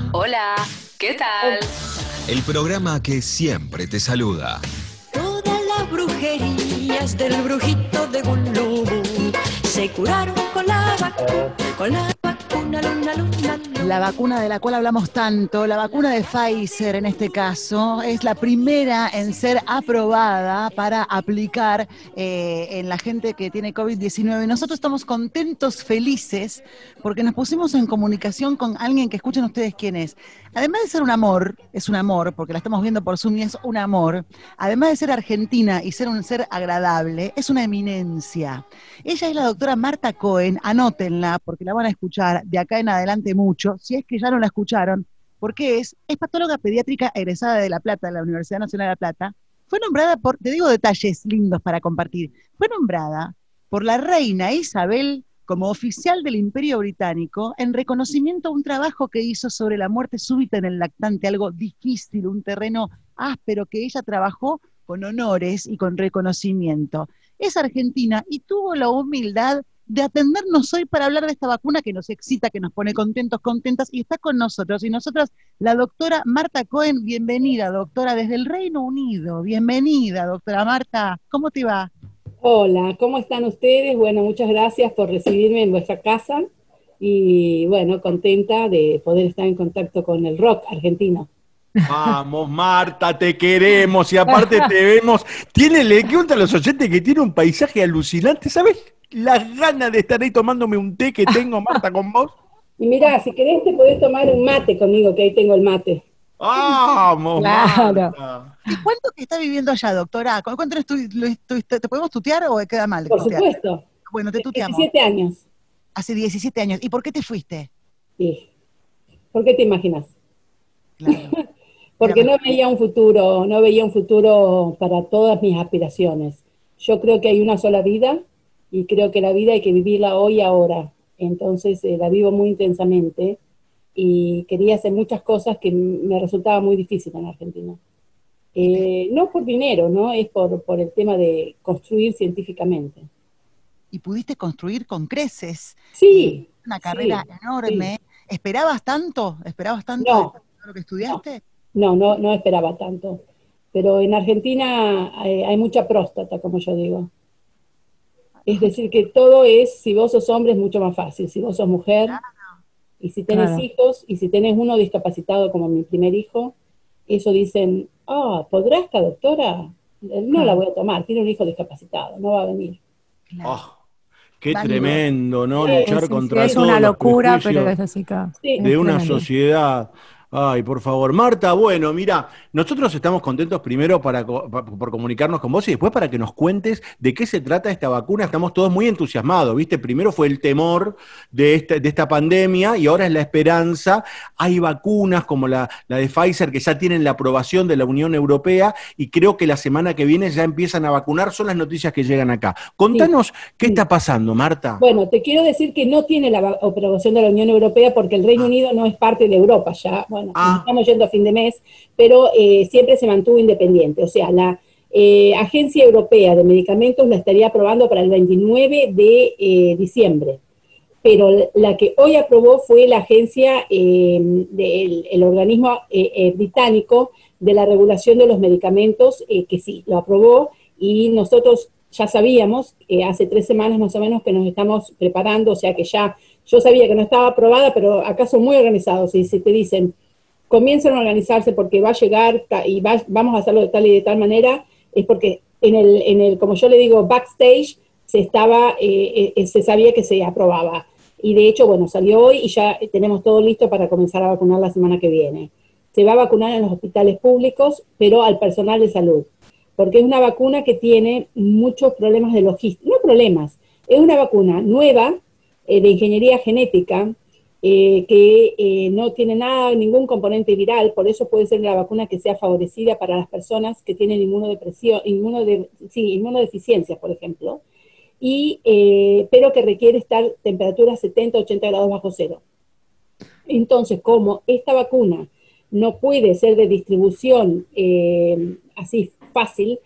Hola, ¿qué tal? El programa que siempre te saluda. Todas las brujerías del brujito de Gulubú se curaron con la vacuna, luna, luna, luna. La vacuna de la cual hablamos tanto, la vacuna de Pfizer en este caso, es la primera en ser aprobada para aplicar en la gente que tiene COVID-19. Nosotros estamos contentos, felices, porque nos pusimos en comunicación con alguien que escuchen ustedes quién es. Además de ser un amor, es un amor, porque la estamos viendo por Zoom y es un amor. Además de ser argentina y ser un ser agradable, es una eminencia. Ella es la doctora Marta Cohen, anótenla, porque la van a escuchar de acá en adelante mucho, si es que ya no la escucharon, porque es patóloga pediátrica egresada de La Plata, de la Universidad Nacional de La Plata. Fue nombrada por, te digo detalles lindos para compartir, fue nombrada por la reina Isabel como oficial del Imperio Británico en reconocimiento a un trabajo que hizo sobre la muerte súbita en el lactante, algo difícil, un terreno áspero que ella trabajó con honores y con reconocimiento. Es argentina y tuvo la humildad de atendernos hoy para hablar de esta vacuna que nos excita, que nos pone contentos, contentas, y está con nosotros. Y nosotras, la doctora Marta Cohen, bienvenida, doctora, desde el Reino Unido. Bienvenida, doctora Marta. ¿Cómo te va? Hola, ¿cómo están ustedes? Bueno, muchas gracias por recibirme en vuestra casa y bueno, contenta de poder estar en contacto con el rock argentino. Vamos, Marta, te queremos y aparte te vemos. Le cuento a los oyentes que tiene un paisaje alucinante. ¿Sabes las ganas de estar ahí tomándome un té que tengo, Marta, con vos? Y mirá, si querés te podés tomar un mate conmigo, que ahí tengo el mate. Vamos, Claro. Marta. ¿Y cuánto que está viviendo allá, doctora? ¿Cuánto te podemos tutear o queda mal Por tutear? supuesto, Bueno, te tuteamos. 17 años. Hace 17 años. ¿Y por qué te fuiste? Sí. ¿Por qué te imaginas? Claro. Porque Era no veía un futuro para todas mis aspiraciones. Yo creo que hay una sola vida y creo que la vida hay que vivirla hoy y ahora. Entonces la vivo muy intensamente y quería hacer muchas cosas que me resultaba muy difícil en Argentina. No por dinero, ¿no? Es por el tema de construir científicamente. y pudiste construir con creces Sí, una carrera sí, sí. enorme. ¿Esperabas tanto? ¿Esperabas tanto de No, todo lo que no, estudiaste? no esperaba tanto. Pero en Argentina hay mucha próstata, como yo digo. Es decir, que todo es, si vos sos hombre es mucho más fácil, si vos sos mujer, y si tenés hijos, y si tenés uno discapacitado como mi primer hijo, eso dicen, ¿podrá esta doctora? No la voy a tomar, tiene un hijo discapacitado, no va a venir. Claro. Oh, qué Válido. tremendo, ¿no? Sí, Luchar Sí, sí, contra es todos una los locura, pero prejuicios es así, Sí, de es una tremendo. sociedad. Ay, por favor. Marta, bueno, mira, nosotros estamos contentos primero por comunicarnos con vos y después para que nos cuentes de qué se trata esta vacuna. Estamos todos muy entusiasmados, ¿viste? Primero fue el temor de esta pandemia y ahora es la esperanza. Hay vacunas como la de Pfizer que ya tienen la aprobación de la Unión Europea y creo que la semana que viene ya empiezan a vacunar. Son las noticias que llegan acá. sí, Contanos qué sí. está pasando, Marta. Bueno, te quiero decir que no tiene la aprobación de la Unión Europea porque el Reino Ah, Unido no es parte de Europa ya, bueno, nos ah, estamos yendo a fin de mes, pero siempre se mantuvo independiente. O sea, la Agencia Europea de Medicamentos la estaría aprobando para el 29 de diciembre, pero la que hoy aprobó fue la agencia el organismo británico de la regulación de los medicamentos, que sí, lo aprobó y nosotros ya sabíamos, hace 3 semanas más o menos que nos estamos preparando, o sea que ya, yo sabía que no estaba aprobada, pero acá son muy organizados y si te dicen, comiencen a organizarse porque va a llegar y vamos a hacerlo de tal y de tal manera, es porque como yo le digo, backstage, se sabía que se aprobaba. Y de hecho, bueno, salió hoy y ya tenemos todo listo para comenzar a vacunar la semana que viene. Se va a vacunar en los hospitales públicos, pero al personal de salud, porque es una vacuna que tiene muchos problemas de logística, no problemas, es una vacuna nueva de ingeniería genética que no tiene nada, ningún componente viral, por eso puede ser una vacuna que sea favorecida para las personas que tienen inmunodeficiencias, por ejemplo, pero que requiere estar temperatura 70-80 grados bajo cero. Entonces, como esta vacuna no puede ser de distribución así fácil,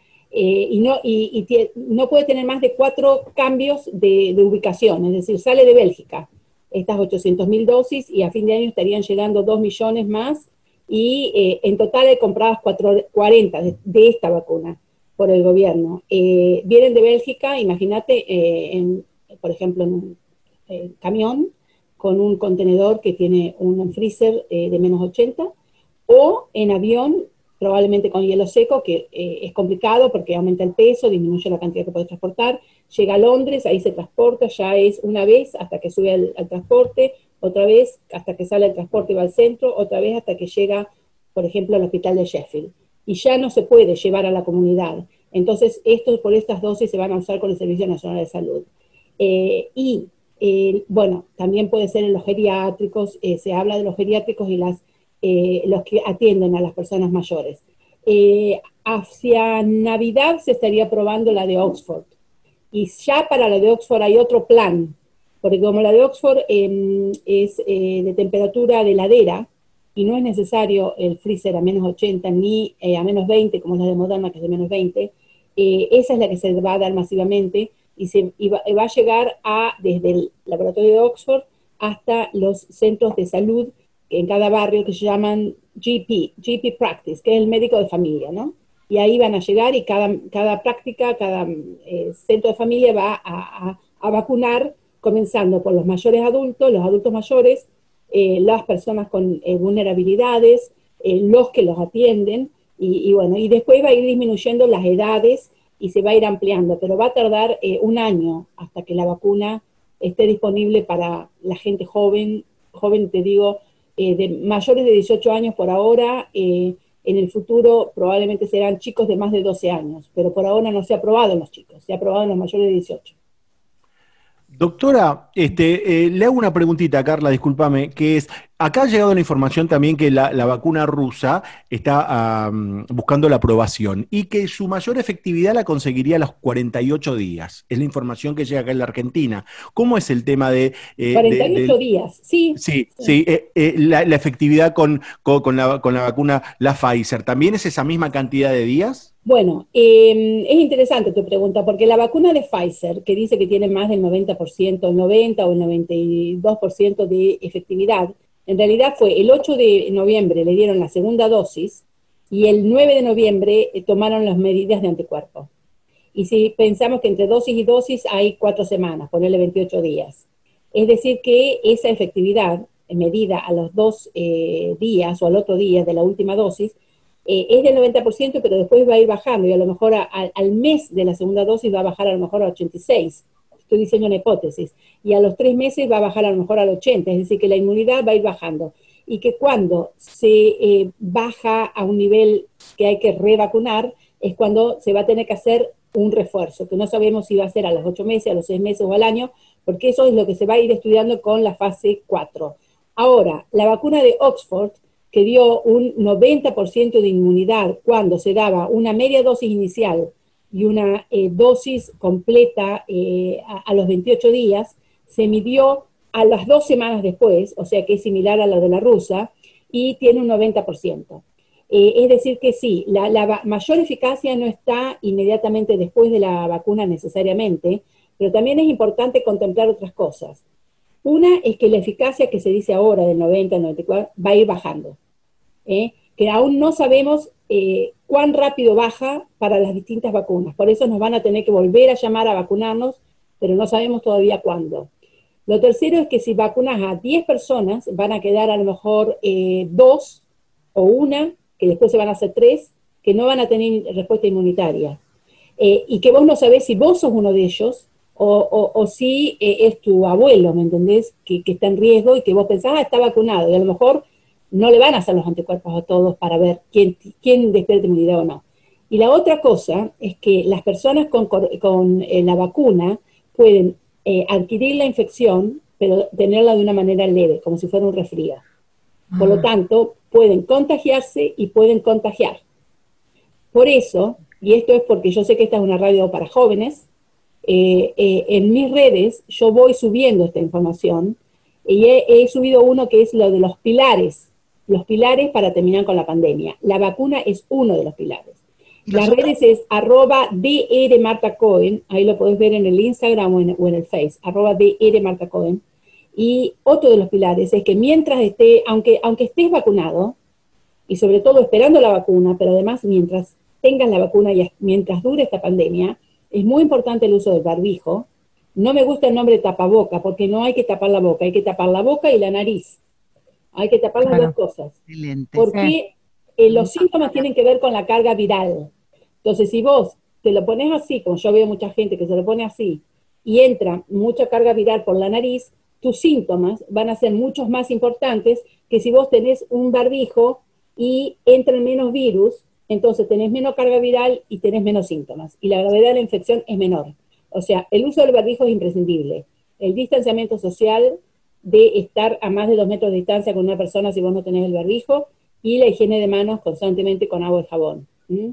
no puede tener más de 4 cambios de ubicación, es decir, sale de Bélgica, estas 800.000 dosis, y a fin de año estarían llegando 2 millones más, y en total hay compradas 40 de esta vacuna por el gobierno. Vienen de Bélgica, imagínate, por ejemplo, en un camión con un contenedor que tiene un freezer de -80, o en avión, probablemente con hielo seco, que es complicado porque aumenta el peso, disminuye la cantidad que puede transportar, llega a Londres, ahí se transporta, ya es una vez hasta que sube al transporte, otra vez hasta que sale el transporte y va al centro, otra vez hasta que llega, por ejemplo, al hospital de Sheffield. Y ya no se puede llevar a la comunidad. Entonces, por estas dosis se van a usar con el Servicio Nacional de Salud. Bueno, también puede ser en los geriátricos, se habla de los geriátricos y los que atienden a las personas mayores. Hacia Navidad se estaría probando la de Oxford. Y ya para la de Oxford hay otro plan, porque como la de Oxford es de temperatura de heladera, y no es necesario el freezer a -80 ni a -20, como es la de Moderna, que es de -20, esa es la que se va a dar masivamente, y va a llegar desde el laboratorio de Oxford hasta los centros de salud en cada barrio, que se llaman GP Practice, que es el médico de familia, ¿no? Y ahí van a llegar, y cada práctica, cada centro de familia va a vacunar, comenzando por los mayores adultos, los adultos mayores, las personas con vulnerabilidades, los que los atienden, y bueno, y después va a ir disminuyendo las edades y se va a ir ampliando, pero va a tardar un año hasta que la vacuna esté disponible para la gente joven te digo, de mayores de 18 años por ahora. En el futuro probablemente serán chicos de más de 12 años, pero por ahora no se ha aprobado en los chicos, se ha aprobado en los mayores de 18. Doctora, le hago una preguntita, Carla, discúlpame, que es, acá ha llegado la información también que la vacuna rusa está buscando la aprobación y que su mayor efectividad la conseguiría a los 48 días. Es la información que llega acá en la Argentina. ¿Cómo es el tema de... 48 días, sí. Sí, la efectividad con la vacuna, la Pfizer, ¿también es esa misma cantidad de días? Bueno, es interesante tu pregunta, porque la vacuna de Pfizer, que dice que tiene más del 90%, el 90 o el 92% de efectividad, en realidad fue el 8 de noviembre le dieron la segunda dosis, y el 9 de noviembre tomaron las medidas de anticuerpos. Y si pensamos que entre dosis y dosis hay 4 semanas, ponerle 28 días. Es decir que esa efectividad, medida a los 2 días o al otro día de la última dosis, es del 90%, pero después va a ir bajando, y a lo mejor al mes de la segunda dosis va a bajar a lo mejor a 86, estoy diciendo una hipótesis, y a los 3 meses va a bajar a lo mejor al 80, es decir que la inmunidad va a ir bajando, y que cuando se baja a un nivel que hay que revacunar, es cuando se va a tener que hacer un refuerzo, que no sabemos si va a ser a los 8 meses, a los 6 meses o al año, porque eso es lo que se va a ir estudiando con la fase 4. Ahora, la vacuna de Oxford, que dio un 90% de inmunidad cuando se daba una media dosis inicial y una dosis completa a los 28 días, se midió a las 2 semanas después, o sea que es similar a la de la rusa, y tiene un 90%. Es decir que sí, la mayor eficacia no está inmediatamente después de la vacuna necesariamente, pero también es importante contemplar otras cosas. Una es que la eficacia que se dice ahora del 90, 94, va a ir bajando, que aún no sabemos cuán rápido baja para las distintas vacunas. Por eso nos van a tener que volver a llamar a vacunarnos, pero no sabemos todavía cuándo. Lo tercero es que si vacunas a 10 personas, van a quedar a lo mejor 2 o 1, que después se van a hacer 3, que no van a tener respuesta inmunitaria. Y que vos no sabés si vos sos uno de ellos, o si es tu abuelo, ¿me entendés? Que está en riesgo y que vos pensás, está vacunado, y a lo mejor no le van a hacer los anticuerpos a todos para ver quién despierta inmunidad o no. Y la otra cosa es que las personas con la vacuna pueden adquirir la infección, pero tenerla de una manera leve, como si fuera un resfrío. Por lo tanto, pueden contagiarse y pueden contagiar. Por eso, y esto es porque yo sé que esta es una radio para jóvenes, en mis redes yo voy subiendo esta información, y he subido uno que es lo de los pilares para terminar con la pandemia. La vacuna es uno de los pilares. Las redes es @drmartacohen, ahí lo podés ver en el Instagram o en el Face, @drmartacohen, Y otro de los pilares es que mientras aunque estés vacunado, y sobre todo esperando la vacuna, pero además mientras tengas la vacuna y mientras dure esta pandemia, es muy importante el uso del barbijo. No me gusta el nombre tapaboca, porque no hay que tapar la boca, hay que tapar la boca y la nariz. Hay que tapar las dos cosas. Excelente. Porque los síntomas tienen que ver con la carga viral. Entonces, si vos te lo pones así, como yo veo mucha gente que se lo pone así, y entra mucha carga viral por la nariz, tus síntomas van a ser muchos más importantes que si vos tenés un barbijo y entran menos virus, entonces tenés menos carga viral y tenés menos síntomas. Y la gravedad de la infección es menor. O sea, el uso del barbijo es imprescindible. El distanciamiento social, de estar a más de 2 metros de distancia con una persona si vos no tenés el barbijo, y la higiene de manos constantemente con agua y jabón.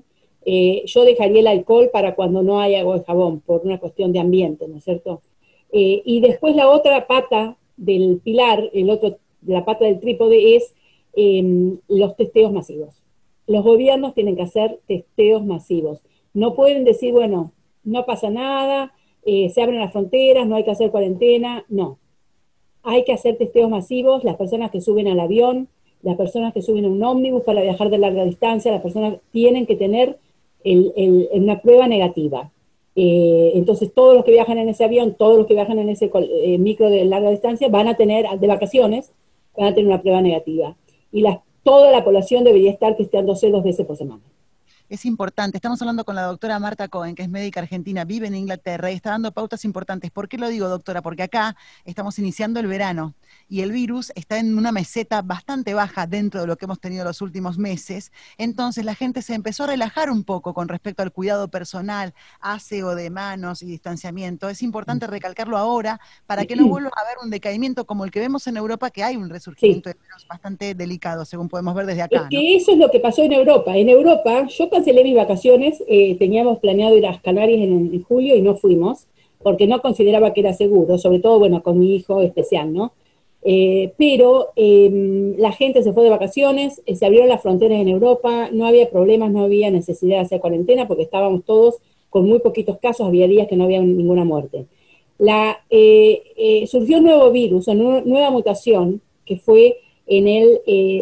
Yo dejaría el alcohol para cuando no hay agua y jabón, por una cuestión de ambiente, ¿no es cierto? Y después la otra pata del pilar, la pata del trípode es los testeos masivos. Los gobiernos tienen que hacer testeos masivos. No pueden decir, bueno, no pasa nada, se abren las fronteras, no hay que hacer cuarentena, no. Hay que hacer testeos masivos, las personas que suben al avión, las personas que suben a un ómnibus para viajar de larga distancia, las personas tienen que tener una prueba negativa. Entonces todos los que viajan en ese avión, todos los que viajan en ese micro de larga distancia van a tener, de vacaciones, van a tener una prueba negativa. Y toda la población debería estar testeándose 2 veces por semana. Es importante, estamos hablando con la doctora Marta Cohen, que es médica argentina, vive en Inglaterra y está dando pautas importantes. ¿Por qué lo digo, doctora? Porque acá estamos iniciando el verano y el virus está en una meseta bastante baja dentro de lo que hemos tenido los últimos meses. Entonces la gente se empezó a relajar un poco con respecto al cuidado personal, aseo de manos y distanciamiento. Es importante recalcarlo ahora para que no vuelva a haber un decaimiento como el que vemos en Europa, que hay un resurgimiento de virus bastante delicado, según podemos ver desde acá. Es que eso es lo que pasó en Europa. En Europa, yo cancelé mis vacaciones, teníamos planeado ir a las Canarias en julio y no fuimos, porque no consideraba que era seguro, sobre todo, bueno, con mi hijo especial, ¿no? Pero la gente se fue de vacaciones, se abrieron las fronteras en Europa, no había problemas, no había necesidad de hacer cuarentena, porque estábamos todos con muy poquitos casos, había días que no había ninguna muerte. Surgió un nuevo virus, una nueva mutación, que fue en el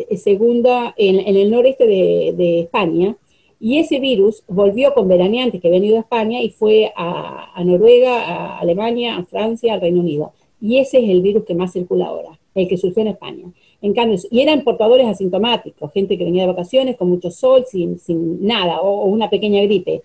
noreste de España, y ese virus volvió con veraneantes que habían ido a España y fue a Noruega, a Alemania, a Francia, al Reino Unido. Y ese es el virus que más circula ahora, el que surgió en España. En cambio, y eran portadores asintomáticos, gente que venía de vacaciones con mucho sol, sin nada, o una pequeña gripe.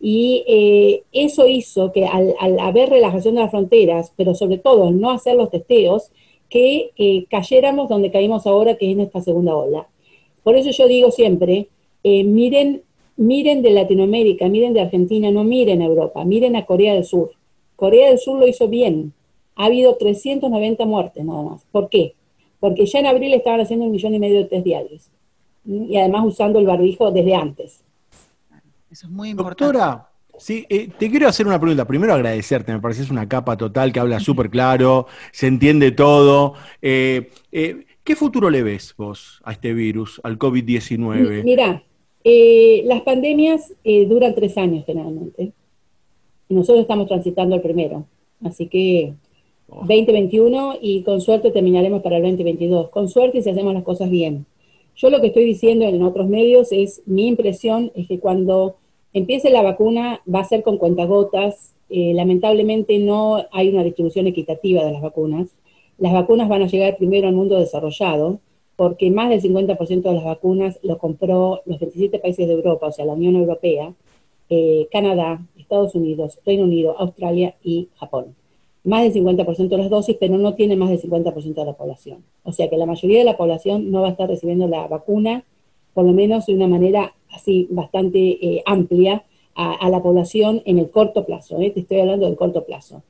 Y eso hizo que al haber relajación de las fronteras, pero sobre todo al no hacer los testeos, que cayéramos donde caímos ahora, que es en esta segunda ola. Por eso yo digo siempre, miren de Latinoamérica, miren de Argentina, no miren a Europa, miren a Corea del Sur. Corea del Sur lo hizo bien. Ha habido 390 muertes nada más. ¿Por qué? Porque ya en abril estaban haciendo 1,5 millones de test diarios. Y además usando el barbijo desde antes. Eso es muy importante. Doctora, sí, te quiero hacer una pregunta. Primero agradecerte, me pareces una capa total que habla súper claro, se entiende todo. ¿Qué futuro le ves vos a este virus, al COVID-19? Mirá, las pandemias duran 3 años generalmente. Y nosotros estamos transitando el primero. Así que 2021 y con suerte terminaremos para el 2022. Con suerte y si hacemos las cosas bien. Yo lo que estoy diciendo en otros medios es, mi impresión es que cuando empiece la vacuna va a ser con cuentagotas. Lamentablemente no hay una distribución equitativa de las vacunas. Las vacunas van a llegar primero al mundo desarrollado, porque más del 50% de las vacunas lo compró los 27 países de Europa, o sea, la Unión Europea, Canadá, Estados Unidos, Reino Unido, Australia y Japón. Más del 50% de las dosis, pero no tiene más del 50% de la población. O sea que la mayoría de la población no va a estar recibiendo la vacuna, por lo menos de una manera así bastante amplia, a la población en el corto plazo. Te estoy hablando del corto plazo.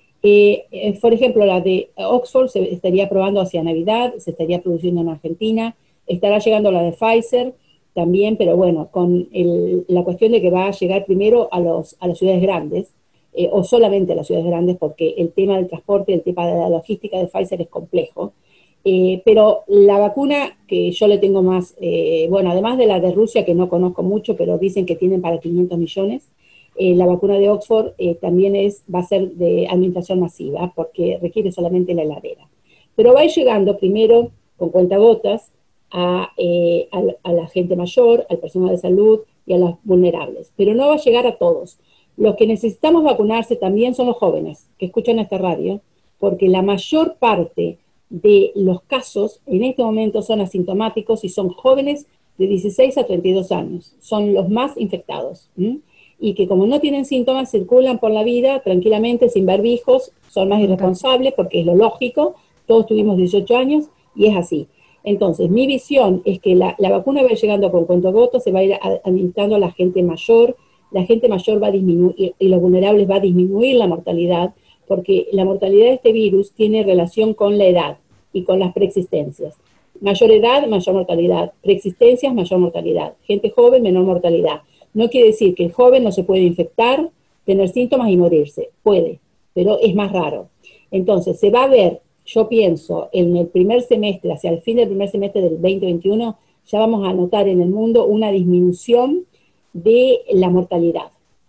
Por ejemplo, la de Oxford se estaría probando hacia Navidad, se estaría produciendo en Argentina, estará llegando la de Pfizer también, pero bueno, con la cuestión de que va a llegar primero a las ciudades grandes, o solamente a las ciudades grandes, porque el tema del transporte, el tema de la logística de Pfizer es complejo. Pero la vacuna que yo le tengo más, bueno, además de la de Rusia, que no conozco mucho, pero dicen que tienen para 500 millones, la vacuna de Oxford también va a ser de administración masiva, porque requiere solamente la heladera. pero va a ir llegando primero con cuentagotas a la gente mayor, al personal de salud y a los vulnerables, pero no va a llegar a todos. Los que necesitamos vacunarse también son los jóvenes que escuchan esta radio, porque la mayor parte de los casos en este momento son asintomáticos y son jóvenes de 16 a 32 años, son los más infectados, y que como no tienen síntomas circulan por la vida tranquilamente sin barbijos, son más irresponsables porque es lo lógico, todos tuvimos 18 años y es así. Entonces, mi visión es que la vacuna va a ir llegando con cuentagotas, se va a ir administrando a la gente mayor va a disminuir, y los vulnerables va a disminuir la mortalidad, porque la mortalidad de este virus tiene relación con la edad y con las preexistencias. Mayor edad, mayor mortalidad. Preexistencias, mayor mortalidad. Gente joven, menor mortalidad. No quiere decir que el joven no se puede infectar, tener síntomas y morirse. Puede, pero es más raro. Entonces, se va a ver, yo pienso, en el primer semestre, hacia el fin del primer semestre del 2021, ya vamos a notar en el mundo una disminución de la mortalidad.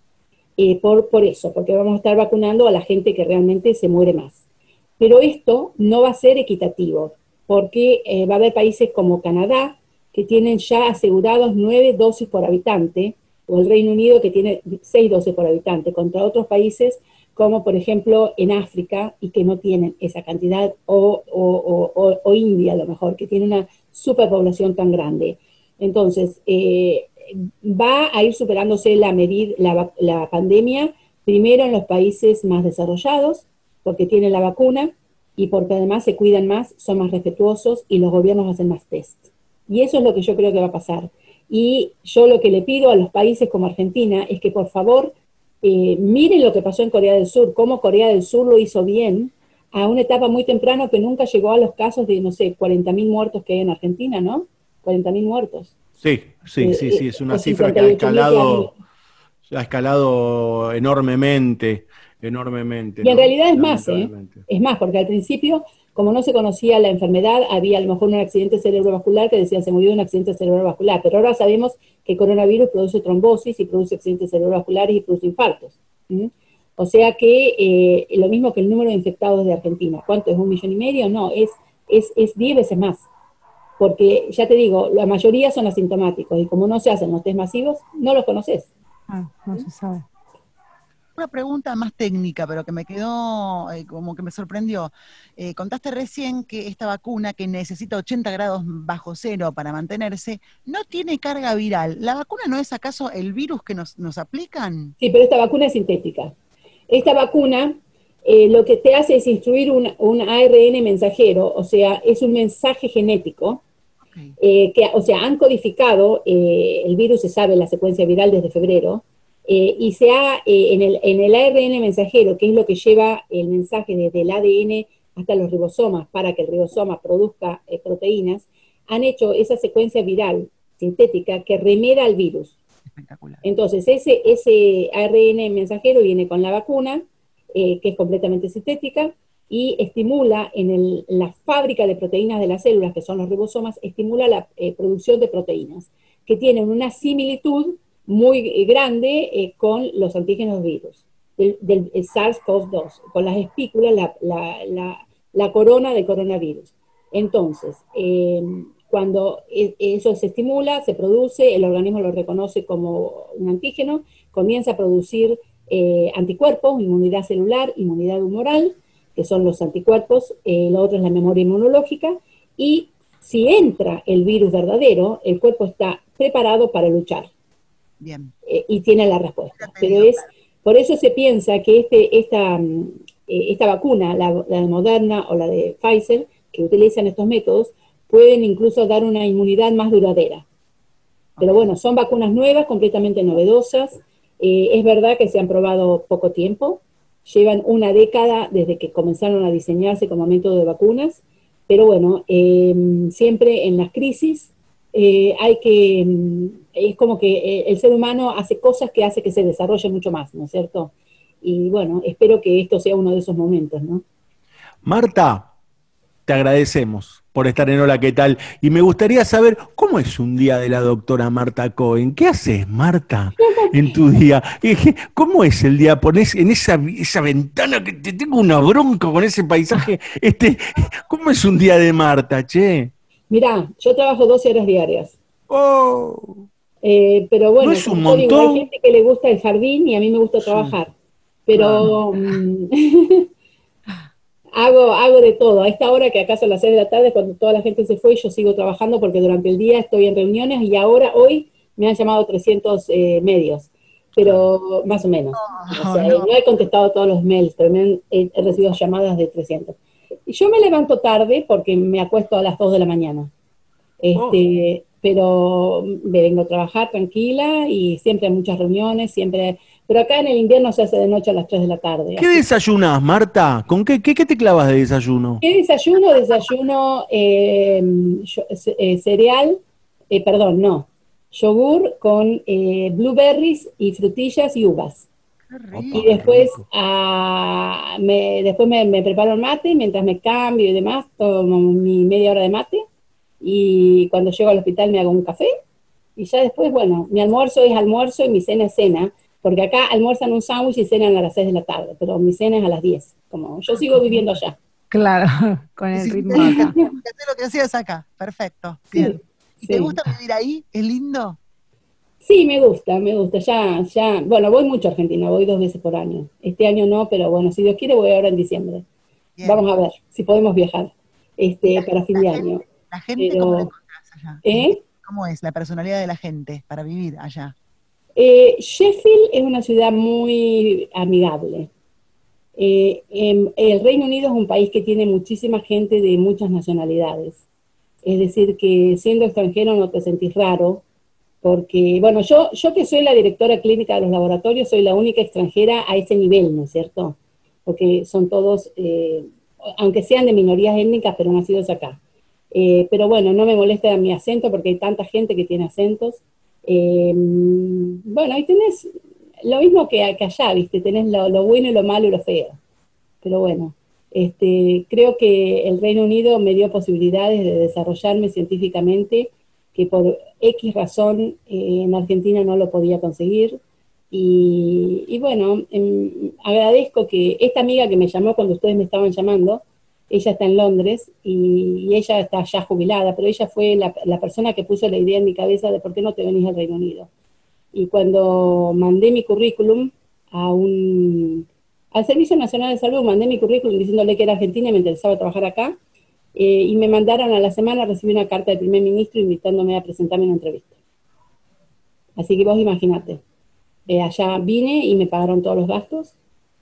Por eso, porque vamos a estar vacunando a la gente que realmente se muere más. Pero esto no va a ser equitativo, porque va a haber países como Canadá, que tienen ya asegurados 9 dosis por habitante, o el Reino Unido, que tiene 6 dosis por habitante, contra otros países como, por ejemplo, en África, y que no tienen esa cantidad, o India, a lo mejor, que tiene una superpoblación tan grande. Entonces, va a ir superándose la pandemia, primero en los países más desarrollados, porque tienen la vacuna, y porque además se cuidan más, son más respetuosos, y los gobiernos hacen más test. Y eso es lo que yo creo que va a pasar. Y yo lo que le pido a los países como Argentina es que por favor miren lo que pasó en Corea del Sur, cómo Corea del Sur lo hizo bien, a una etapa muy temprana que nunca llegó a los casos de, no sé, 40.000 muertos que hay en Argentina, ¿no? 40.000 muertos. Sí, es una cifra que ha escalado enormemente. Y en realidad es más, es más, porque al principio, como no se conocía la enfermedad, había a lo mejor un accidente cerebrovascular que decían se murió de un accidente cerebrovascular, pero ahora sabemos que el coronavirus produce trombosis y produce accidentes cerebrovasculares y produce infartos. O sea que lo mismo que el número de infectados de Argentina. ¿Cuánto es? ¿1,5 millones? No, es 10 veces más. Porque, ya te digo, la mayoría son asintomáticos y como no se hacen los test masivos, no los conoces. No se sabe. Una pregunta más técnica, pero que me quedó como que me sorprendió. Contaste recién que esta vacuna, que necesita 80 grados bajo cero para mantenerse, no tiene carga viral. ¿La vacuna no es acaso el virus que nos aplican? Sí, pero esta vacuna es sintética. Esta vacuna lo que te hace es instruir un ARN mensajero, o sea, es un mensaje genético, o sea, han codificado, el virus se sabe la secuencia viral desde febrero, y se ha, en el ARN mensajero, que es lo que lleva el mensaje desde el ADN hasta los ribosomas, para que el ribosoma produzca proteínas, han hecho esa secuencia viral sintética que remeda al virus. Espectacular. Entonces, ese ARN mensajero viene con la vacuna, que es completamente sintética, y estimula en la fábrica de proteínas de las células, que son los ribosomas, estimula la producción de proteínas, que tienen una similitud muy grande con los antígenos virus, del SARS-CoV-2, con las espículas, la corona del coronavirus. Entonces, cuando eso se estimula, se produce, el organismo lo reconoce como un antígeno, comienza a producir anticuerpos, inmunidad celular, inmunidad humoral, que son los anticuerpos, lo otro es la memoria inmunológica, y si entra el virus verdadero, el cuerpo está preparado para luchar. Bien. Y tiene la respuesta. Pero por eso se piensa que esta vacuna, la de Moderna o la de Pfizer, que utilizan estos métodos, pueden incluso dar una inmunidad más duradera. Pero bueno, son vacunas nuevas, completamente novedosas. Es verdad que se han probado poco tiempo, llevan una década desde que comenzaron a diseñarse como método de vacunas, pero bueno, siempre en las crisis es como que el ser humano hace cosas que hace que se desarrolle mucho más, ¿no es cierto? Y bueno, espero que esto sea uno de esos momentos, ¿no? Marta, te agradecemos por estar en Hola, ¿qué tal? Y me gustaría saber, ¿cómo es un día de la doctora Marta Cohen? ¿Qué haces, Marta, en tu día? ¿Cómo es el día? Ponés en esa ventana que te tengo una bronca con ese paisaje. ¿Cómo es un día de Marta, che? Mirá, yo trabajo 12 horas diarias. Oh, Pero bueno, ¿no es un como te digo, hay montón? gente que le gusta el jardín y a mí me gusta Sí, trabajar. claro. Pero hago de todo. A esta hora que acá son las 6 de la tarde, cuando toda la gente se fue, yo sigo trabajando porque durante el día estoy en reuniones y hoy me han llamado 300 medios, Claro. pero más o menos. O No, sea, no. no he contestado todos los mails, pero he recibido llamadas de 300. Y yo me levanto tarde porque me acuesto a las 2 de la mañana. Oh. Pero me vengo a trabajar tranquila y siempre hay muchas reuniones, siempre. Pero acá en el invierno se hace de noche a las 3 de la tarde. ¿Qué Así. desayunás, Marta? ¿Con qué te clavas de desayuno? ¿Qué desayuno? Desayuno cereal, perdón, no, yogur con blueberries y frutillas y uvas. Qué Y Opa, qué rico. después, rico. después me preparo el mate, mientras me cambio y demás, tomo mi media hora de mate. Y cuando llego al hospital me hago un café. Y ya después, bueno, mi almuerzo es almuerzo y mi cena es cena. Porque acá almuerzan un sándwich y cenan a las 6 de la tarde, pero mi cena es a las 10. Como yo sigo viviendo allá. Claro, con Y el si ritmo te de dedicas acá. a hacer lo que hacías acá. Perfecto. Bien. ¿Y te Sí. gusta vivir ahí? ¿Es lindo? Sí, me gusta, me gusta. Bueno, voy mucho a Argentina, voy 2 veces por año. Este año no, pero bueno, si Dios quiere voy ahora en diciembre. Bien. Vamos a ver si podemos viajar ¿Y para fin de año. la gente cómo la Pero, encontrás allá? ¿eh? ¿Cómo es la personalidad de la gente para vivir allá? Sheffield es una ciudad muy amigable. El Reino Unido es un país que tiene muchísima gente de muchas nacionalidades. Es decir, que siendo extranjero no te sentís raro, porque, bueno, yo que soy la directora clínica de los laboratorios, soy la única extranjera a ese nivel, ¿no es cierto? Porque son todos, aunque sean de minorías étnicas, pero nacidos acá. Pero bueno, no me molesta mi acento porque hay tanta gente que tiene acentos. Bueno, ahí tenés lo mismo que allá, ¿viste? Tenés lo bueno y lo malo y lo feo. Pero bueno, creo que el Reino Unido me dio posibilidades de desarrollarme científicamente que por X razón en Argentina no lo podía conseguir. Y bueno, agradezco que esta amiga que me llamó cuando ustedes me estaban llamando, ella está en Londres y ella está ya jubilada, pero ella fue la persona que puso la idea en mi cabeza de por qué no te venís al Reino Unido. Y cuando mandé mi currículum al Servicio Nacional de Salud, mandé mi currículum diciéndole que era argentina y me interesaba trabajar acá, y me mandaron a la semana, recibí una carta del primer ministro invitándome a presentarme en una entrevista. Así que vos imaginate, allá vine y me pagaron todos los gastos,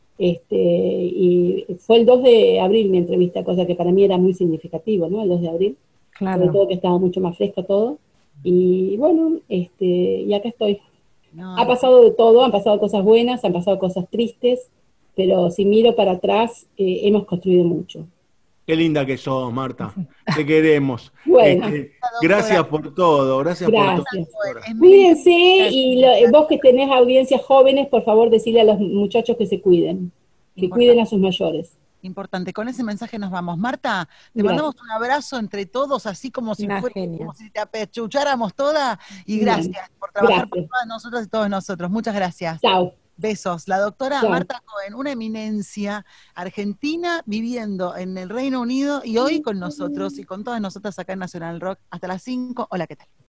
y fue el 2 de abril mi entrevista, cosa que para mí era muy significativo, ¿no? El 2 de abril, sobre Claro. todo que estaba mucho más fresco todo. Y bueno, y acá estoy. No, Ha pasado de todo, han pasado cosas buenas, han pasado cosas tristes, pero si miro para atrás, hemos construido mucho. Qué linda que sos, Marta. Te queremos. Bueno, Gracias por todo, gracias por todo. gracias. Doctora. es Cuídense médica, y vos que tenés audiencias jóvenes, por favor, decirle a los muchachos que se cuiden, que cuiden a sus mayores. importante. Con ese mensaje nos vamos. Marta, te Gracias. mandamos un abrazo entre todos, así como si Una fuera, genia. como si te apechucháramos toda. Y Bueno, gracias por trabajar por gracias. todas nosotras y todos nosotros. Muchas gracias. Chao. Besos. La doctora Chao. Marta Cohen, una eminencia argentina viviendo en el Reino Unido y hoy con nosotros y con todas nosotras acá en Nacional Rock. Hasta las 5. Hola, ¿qué tal?